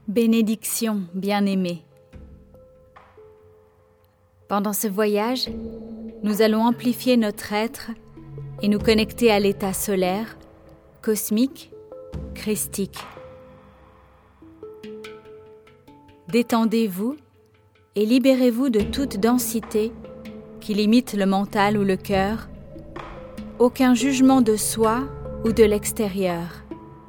Bénédiction, bien-aimés. Pendant ce voyage, nous allons amplifier notre être et nous connecter à l'état solaire, cosmique, christique. Détendez-vous et libérez-vous de toute densité qui limite le mental ou le cœur, aucun jugement de soi ou de l'extérieur.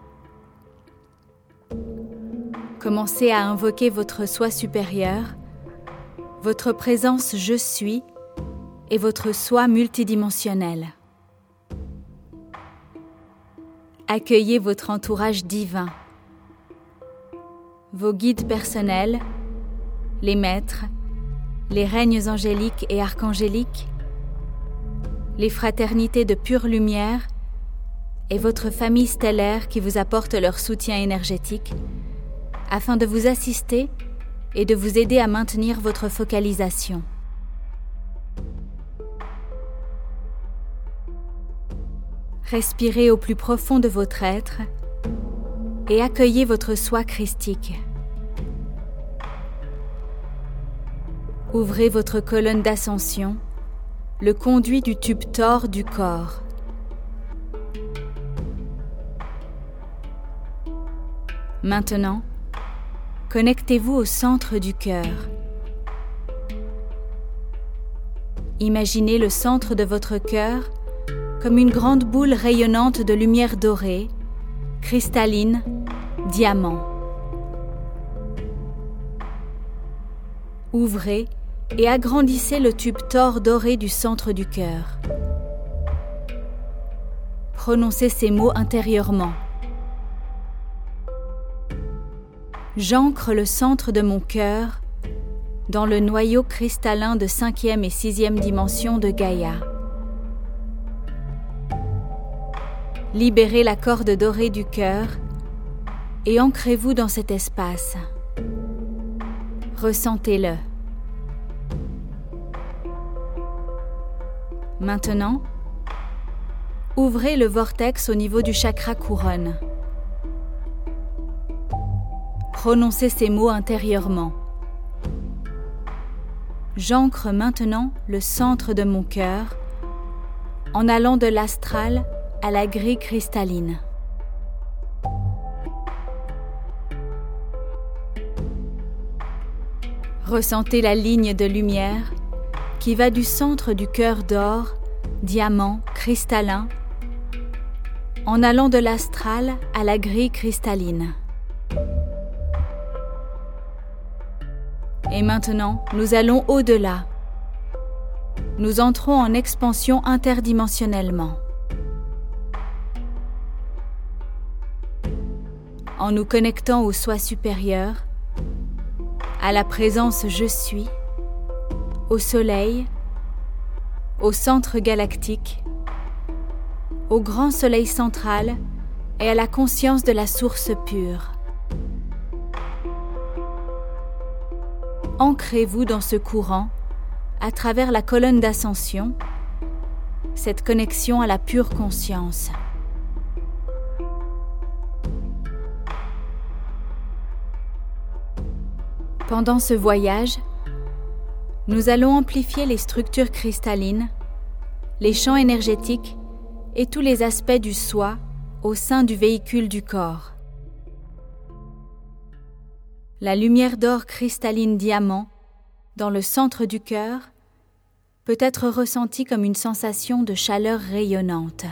Commencez à invoquer votre soi supérieur, votre présence Je suis et votre soi multidimensionnel. Accueillez votre entourage divin, vos guides personnels, les maîtres, les règnes angéliques et archangéliques, les fraternités de pure lumière et votre famille stellaire qui vous apporte leur soutien énergétique afin de vous assister et de vous aider à maintenir votre focalisation. Respirez au plus profond de votre être et accueillez votre soi christique. Ouvrez votre colonne d'ascension, le conduit du tube Thor du corps. Maintenant, connectez-vous au centre du cœur. Imaginez le centre de votre cœur comme une grande boule rayonnante de lumière dorée, cristalline, diamant. Ouvrez et agrandissez le tube Thor doré du centre du cœur. Prononcez ces mots intérieurement. J'ancre le centre de mon cœur dans le noyau cristallin de 5e et 6e dimension de Gaïa. Libérez la corde dorée du cœur et ancrez-vous dans cet espace. Ressentez-le. Maintenant, ouvrez le vortex au niveau du chakra couronne. Prononcez ces mots intérieurement. J'ancre maintenant le centre de mon cœur en allant de l'astral à la grille cristalline. Ressentez la ligne de lumière qui va du centre du cœur d'or, diamant, cristallin, en allant de l'astral à la grille cristalline. Et maintenant, nous allons au-delà. Nous entrons en expansion interdimensionnellement. En nous connectant au soi supérieur, à la présence Je suis, au soleil, au centre galactique, au grand soleil central et à la conscience de la source pure. Ancrez-vous dans ce courant à travers la colonne d'ascension, cette connexion à la pure conscience. Pendant ce voyage, nous allons amplifier les structures cristallines, les champs énergétiques et tous les aspects du soi au sein du véhicule du corps. La lumière d'or cristalline diamant, dans le centre du cœur, peut être ressentie comme une sensation de chaleur rayonnante.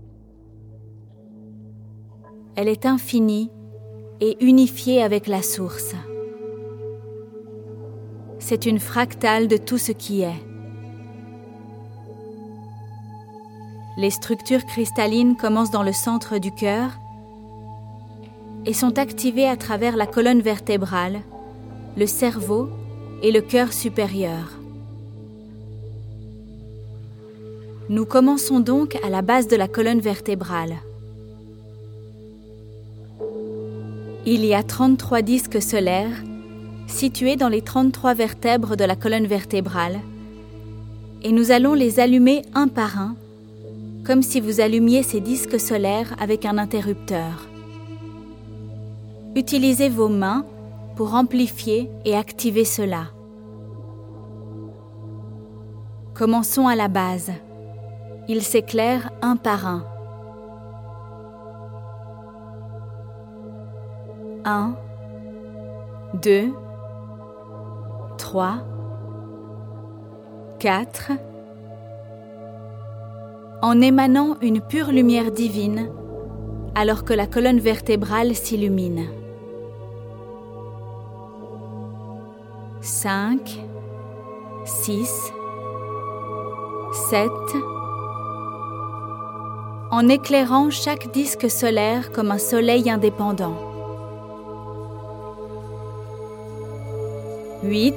Elle est infinie et unifiée avec la source. C'est une fractale de tout ce qui est. Les structures cristallines commencent dans le centre du cœur et sont activées à travers la colonne vertébrale, le cerveau et le cœur supérieur. Nous commençons donc à la base de la colonne vertébrale. Il y a 33 disques solaires situés dans les 33 vertèbres de la colonne vertébrale et nous allons les allumer un par un, comme si vous allumiez ces disques solaires avec un interrupteur. Utilisez vos mains pour amplifier et activer cela. Commençons à la base. Ils s'éclairent un par un. 1, 2, 3, 4. En émanant une pure lumière divine, alors que la colonne vertébrale s'illumine. 5, 6, 7. En éclairant chaque disque solaire comme un soleil indépendant. 8,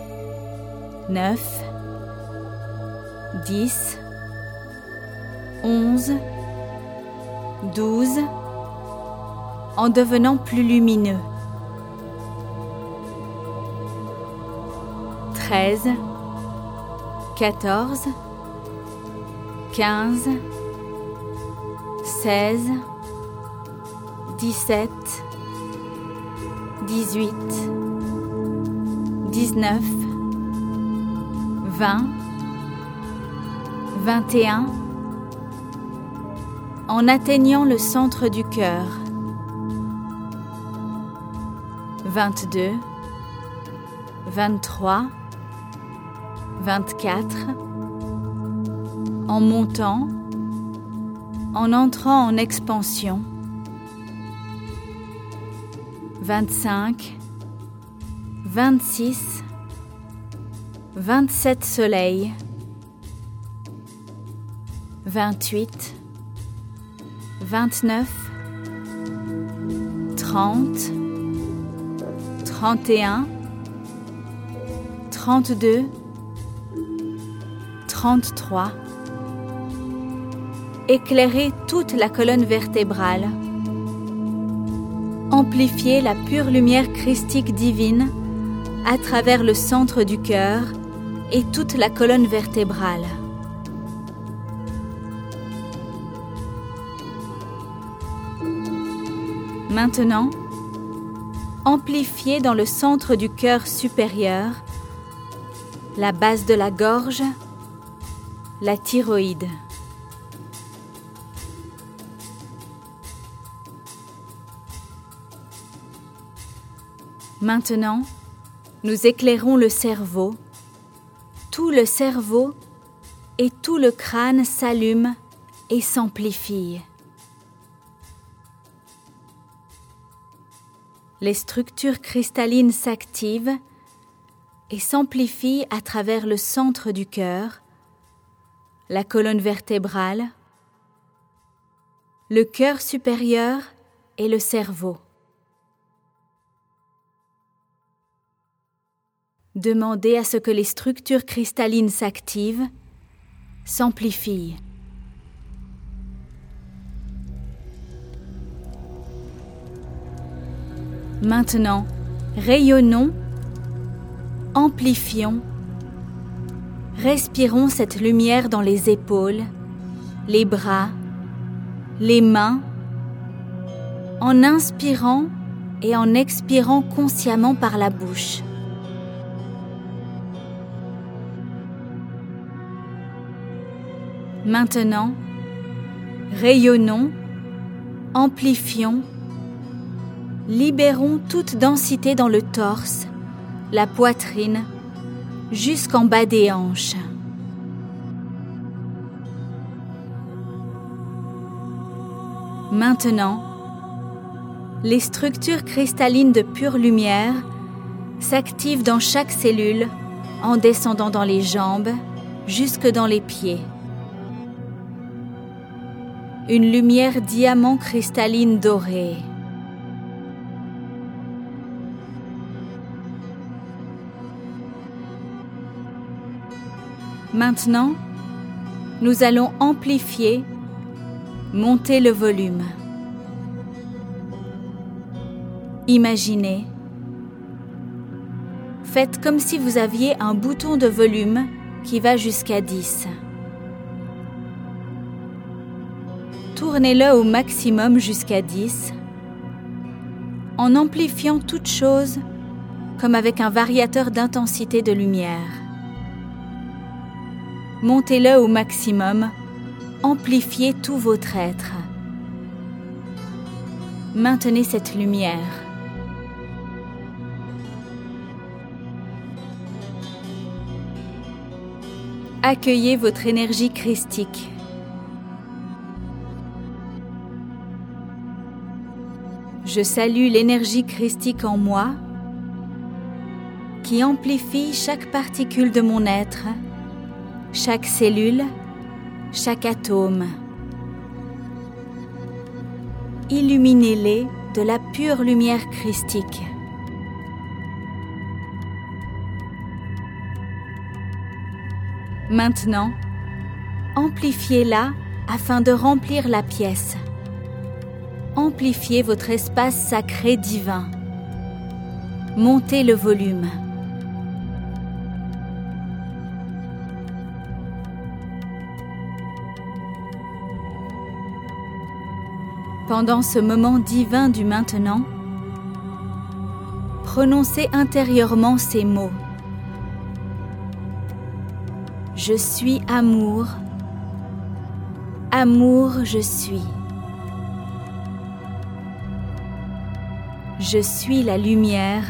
9, 10, 11, 12, en devenant plus lumineux. 13, 14, 15, 16, 17, 18, 19, 20, 21, en atteignant le centre du cœur. 22, 23, 24, en montant, en entrant en expansion. 25, 26, 27 soleils. 28, 29, 30, 31, 32, 33. Éclairer toute la colonne vertébrale. Amplifier la pure lumière christique divine à travers le centre du cœur et toute la colonne vertébrale. Maintenant, amplifiez dans le centre du cœur supérieur, la base de la gorge, la thyroïde. Maintenant, nous éclairons le cerveau. Tout le cerveau et tout le crâne s'allument et s'amplifient. Les structures cristallines s'activent et s'amplifient à travers le centre du cœur, la colonne vertébrale, le cœur supérieur et le cerveau. Demandez à ce que les structures cristallines s'activent, s'amplifient. Maintenant, rayonnons, amplifions, respirons cette lumière dans les épaules, les bras, les mains, en inspirant et en expirant consciemment par la bouche. Maintenant, rayonnons, amplifions, libérons toute densité dans le torse, la poitrine, jusqu'en bas des hanches. Maintenant, les structures cristallines de pure lumière s'activent dans chaque cellule en descendant dans les jambes jusque dans les pieds. Une lumière diamant cristalline dorée. Maintenant, nous allons amplifier, monter le volume. Imaginez. Faites comme si vous aviez un bouton de volume qui va jusqu'à 10. Tournez-le au maximum jusqu'à 10, en amplifiant toute chose comme avec un variateur d'intensité de lumière. Montez-le au maximum, amplifiez tout votre être. Maintenez cette lumière. Accueillez votre énergie christique. Je salue l'énergie christique en moi, qui amplifie chaque particule de mon être, chaque cellule, chaque atome. Illuminez-les de la pure lumière christique. Maintenant, amplifiez-la afin de remplir la pièce. Amplifiez votre espace sacré divin. Montez le volume. Pendant ce moment divin du maintenant, prononcez intérieurement ces mots. Je suis amour, amour je suis. Je suis la lumière,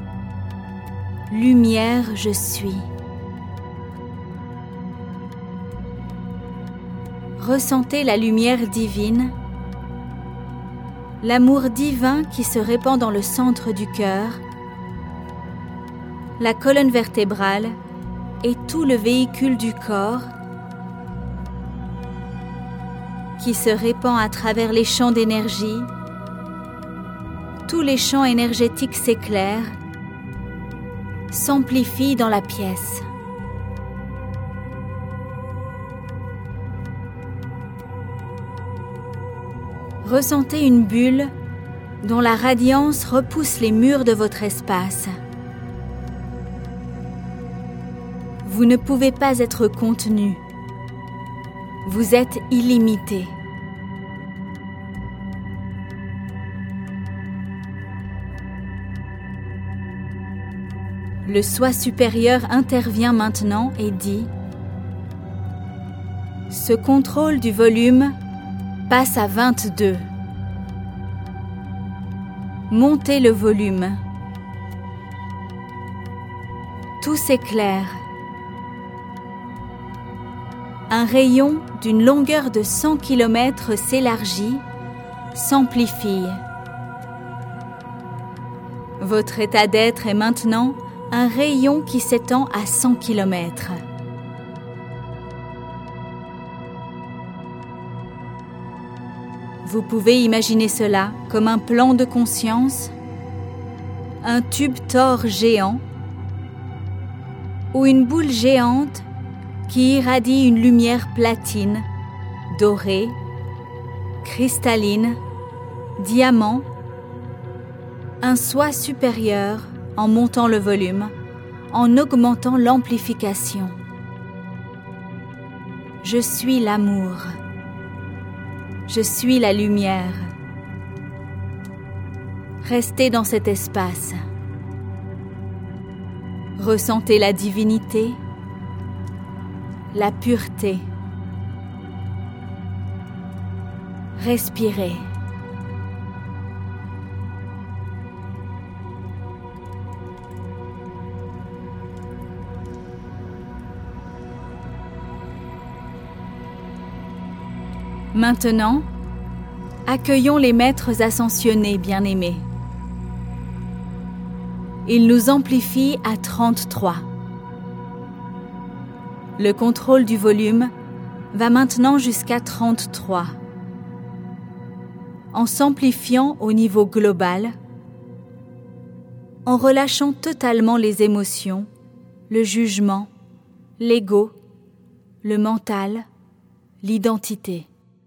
lumière je suis. Ressentez la lumière divine, l'amour divin qui se répand dans le centre du cœur, la colonne vertébrale et tout le véhicule du corps qui se répand à travers les champs d'énergie. Tous les champs énergétiques s'éclairent, s'amplifient dans la pièce. Ressentez une bulle dont la radiance repousse les murs de votre espace. Vous ne pouvez pas être contenu. Vous êtes illimité. Le soi supérieur intervient maintenant et dit « Ce contrôle du volume passe à 22. Montez le volume. Tout s'éclaire. Un rayon d'une longueur de 100 km s'élargit, s'amplifie. Votre état d'être est maintenant un rayon qui s'étend à 100 km. Vous pouvez imaginer cela comme un plan de conscience, un tube Thor géant ou une boule géante qui irradie une lumière platine, dorée, cristalline, diamant, un soi supérieur en montant le volume, en augmentant l'amplification. Je suis l'amour. Je suis la lumière. Restez dans cet espace. Ressentez la divinité, la pureté. Respirez. Maintenant, accueillons les maîtres ascensionnés bien-aimés. Ils nous amplifient à 33. Le contrôle du volume va maintenant jusqu'à 33. En s'amplifiant au niveau global, en relâchant totalement les émotions, le jugement, l'ego, le mental, l'identité.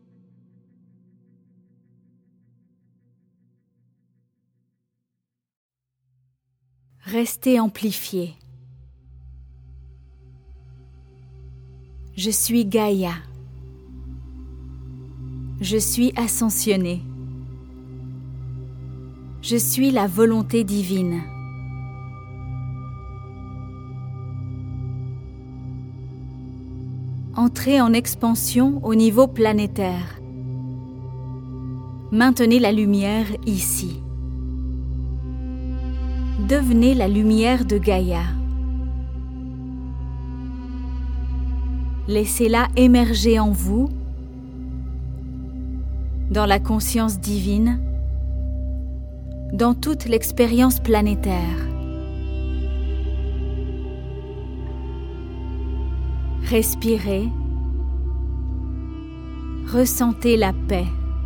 Restez amplifié. Je suis Gaïa. Je suis ascensionné. Je suis la volonté divine. Entrez en expansion au niveau planétaire. Maintenez la lumière ici. Devenez la lumière de Gaïa. Laissez-la émerger en vous, dans la conscience divine, dans toute l'expérience planétaire. Respirez, ressentez la paix.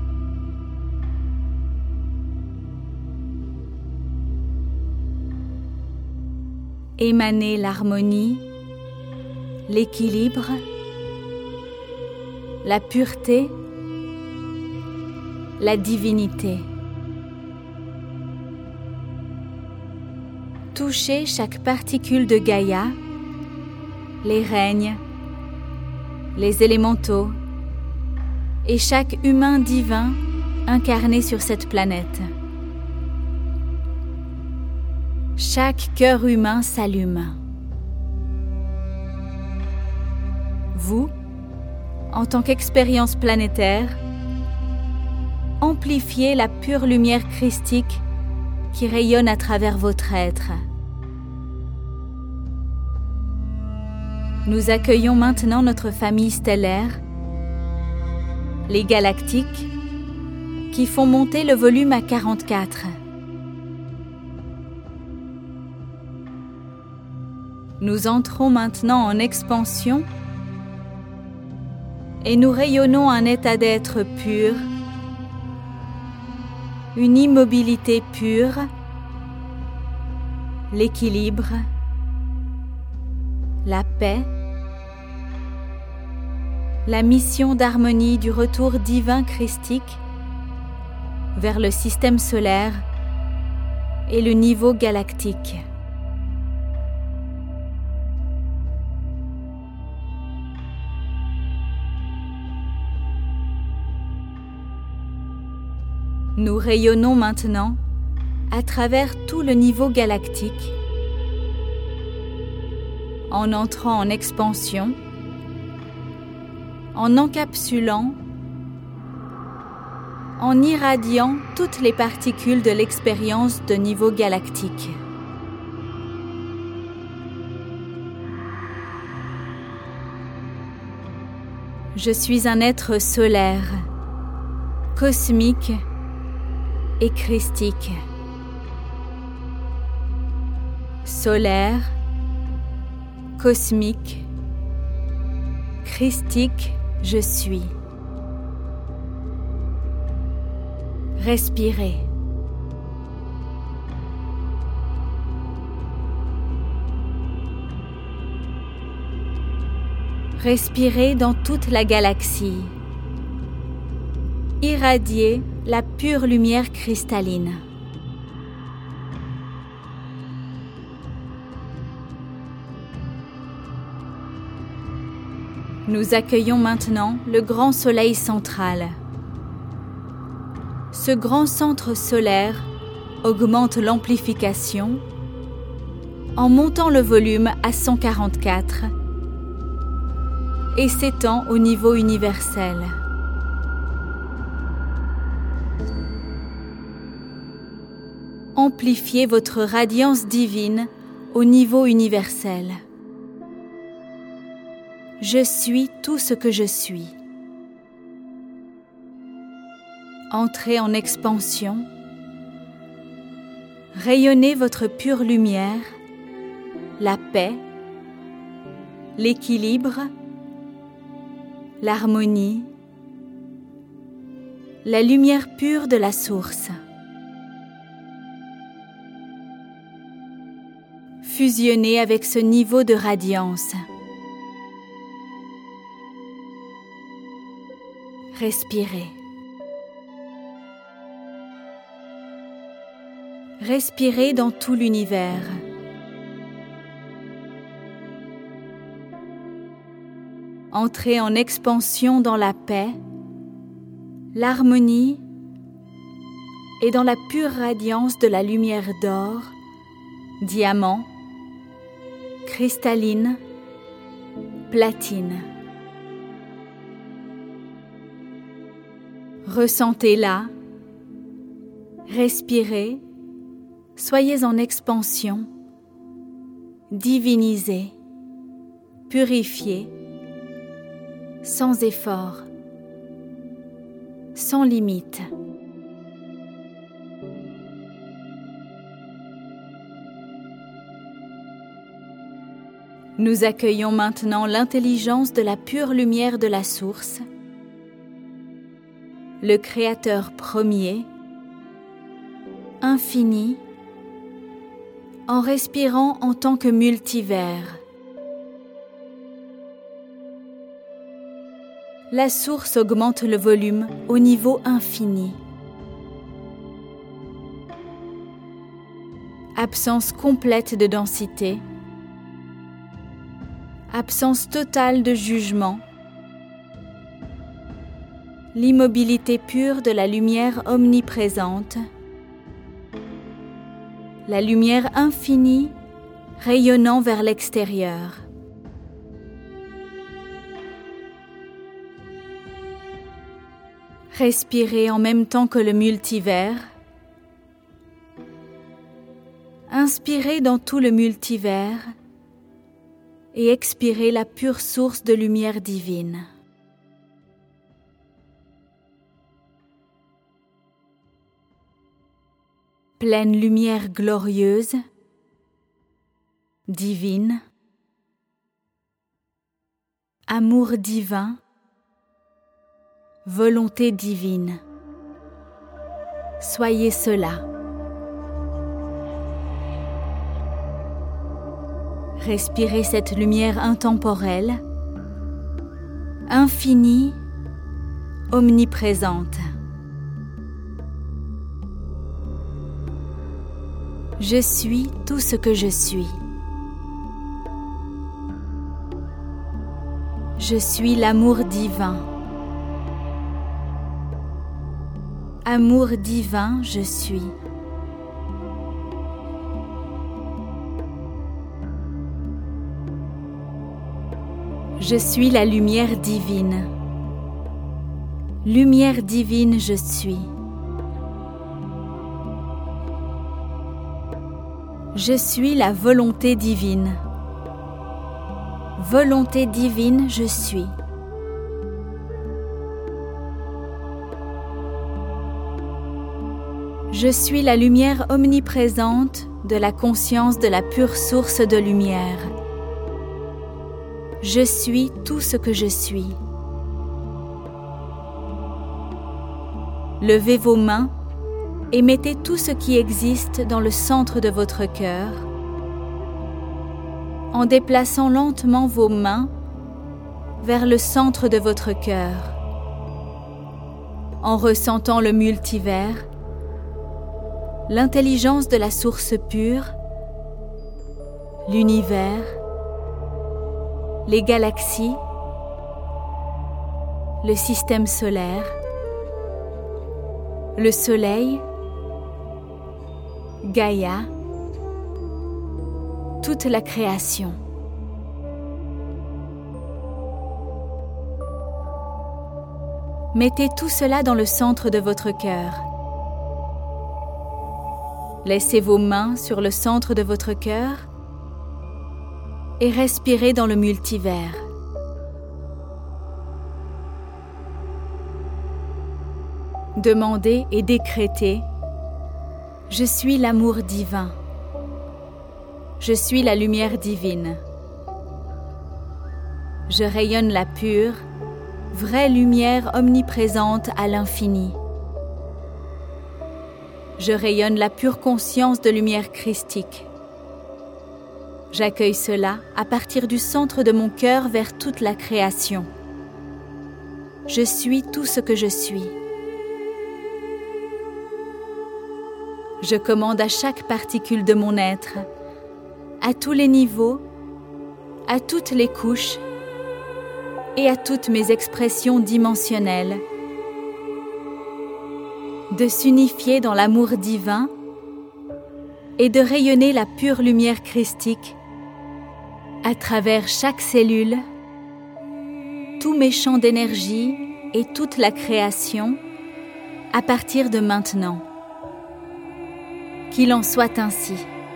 Émanez l'harmonie, l'équilibre, la pureté, la divinité. Touchez chaque particule de Gaïa, les règnes, les élémentaux et chaque humain divin incarné sur cette planète. Chaque cœur humain s'allume. Vous, en tant qu'expérience planétaire, amplifiez la pure lumière christique qui rayonne à travers votre être. Nous accueillons maintenant notre famille stellaire, les galactiques, qui font monter le volume à 44. Nous entrons maintenant en expansion et nous rayonnons un état d'être pur, une immobilité pure, l'équilibre, la paix, la mission d'harmonie du retour divin christique vers le système solaire et le niveau galactique. Nous rayonnons maintenant à travers tout le niveau galactique en entrant en expansion, en encapsulant, en irradiant toutes les particules de l'expérience de niveau galactique. Je suis un être solaire, cosmique et christique. Solaire, cosmique, christique, je suis. Respirez. Respirez dans toute la galaxie. Irradiez la pure lumière cristalline. Nous accueillons maintenant le grand soleil central. Ce grand centre solaire augmente l'amplification en montant le volume à 144 et s'étend au niveau universel. Amplifiez votre radiance divine au niveau universel. Je suis tout ce que je suis. Entrez en expansion. Rayonnez votre pure lumière, la paix, l'équilibre, l'harmonie, la lumière pure de la source. Fusionnez avec ce niveau de radiance. Respirez. Respirez dans tout l'univers. Entrez en expansion dans la paix, l'harmonie et dans la pure radiance de la lumière d'or, diamant, cristalline, platine. Ressentez-la, respirez, soyez en expansion, divinisez, purifiez, sans effort, sans limite. Nous accueillons maintenant l'intelligence de la pure lumière de la source, le Créateur premier, infini, en respirant en tant que multivers. La source augmente le volume au niveau infini. Absence complète de densité. Absence totale de jugement. L'immobilité pure de la lumière omniprésente. La lumière infinie rayonnant vers l'extérieur. Respirez en même temps que le multivers. Inspirez dans tout le multivers et expirez la pure source de lumière divine. Pleine lumière glorieuse, divine, amour divin, volonté divine. Soyez cela. Respirez cette lumière intemporelle, infinie, omniprésente. Je suis tout ce que je suis. Je suis l'amour divin. Amour divin, je suis. Je suis la lumière divine. Lumière divine, je suis. Je suis la volonté divine. Volonté divine, je suis. Je suis la lumière omniprésente de la conscience de la pure source de lumière. Je suis tout ce que je suis. Levez vos mains et mettez tout ce qui existe dans le centre de votre cœur, en déplaçant lentement vos mains vers le centre de votre cœur, en ressentant le multivers, l'intelligence de la source pure, l'univers, les galaxies, le système solaire, le soleil, Gaïa, toute la création. Mettez tout cela dans le centre de votre cœur. Laissez vos mains sur le centre de votre cœur et respirez dans le multivers. Demandez et décrétez: je suis l'amour divin. Je suis la lumière divine. Je rayonne la pure, vraie lumière omniprésente à l'infini. Je rayonne la pure conscience de lumière christique. J'accueille cela à partir du centre de mon cœur vers toute la création. Je suis tout ce que je suis. Je commande à chaque particule de mon être, à tous les niveaux, à toutes les couches et à toutes mes expressions dimensionnelles, de s'unifier dans l'amour divin et de rayonner la pure lumière christique à travers chaque cellule, tous mes champs d'énergie et toute la création à partir de maintenant. Qu'il en soit ainsi.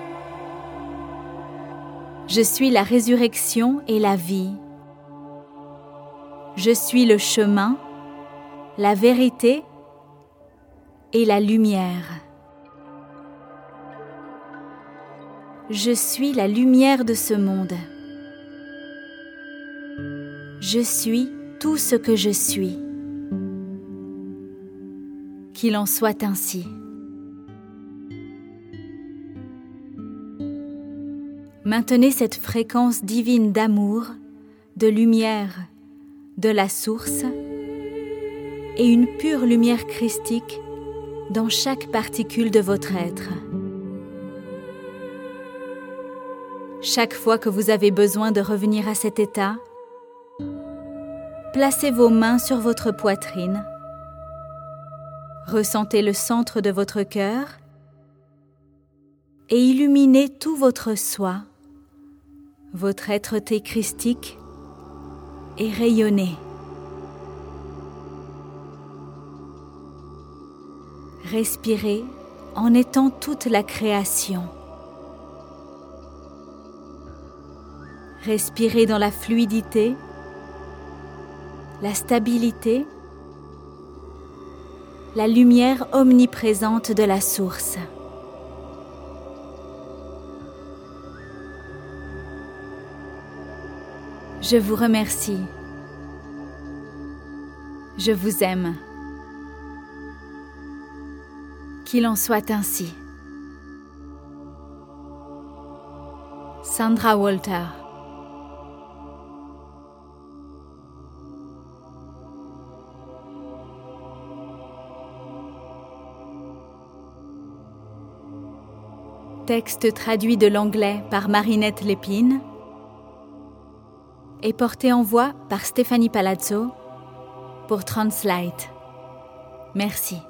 Je suis la résurrection et la vie. Je suis le chemin, la vérité et la lumière. Je suis la lumière de ce monde. Je suis tout ce que je suis. Qu'il en soit ainsi. Maintenez cette fréquence divine d'amour, de lumière, de la source et une pure lumière christique dans chaque particule de votre être. Chaque fois que vous avez besoin de revenir à cet état, placez vos mains sur votre poitrine, ressentez le centre de votre cœur et illuminez tout votre soi, votre être-té christique et rayonnez. Respirez en étant toute la création. Respirez dans la fluidité, la stabilité, la lumière omniprésente de la source. Je vous remercie. Je vous aime. Qu'il en soit ainsi. Sandra Walter. Texte traduit de l'anglais par Marinette Lépine et porté en voix par Stéphanie Palazzo pour Translate. Merci.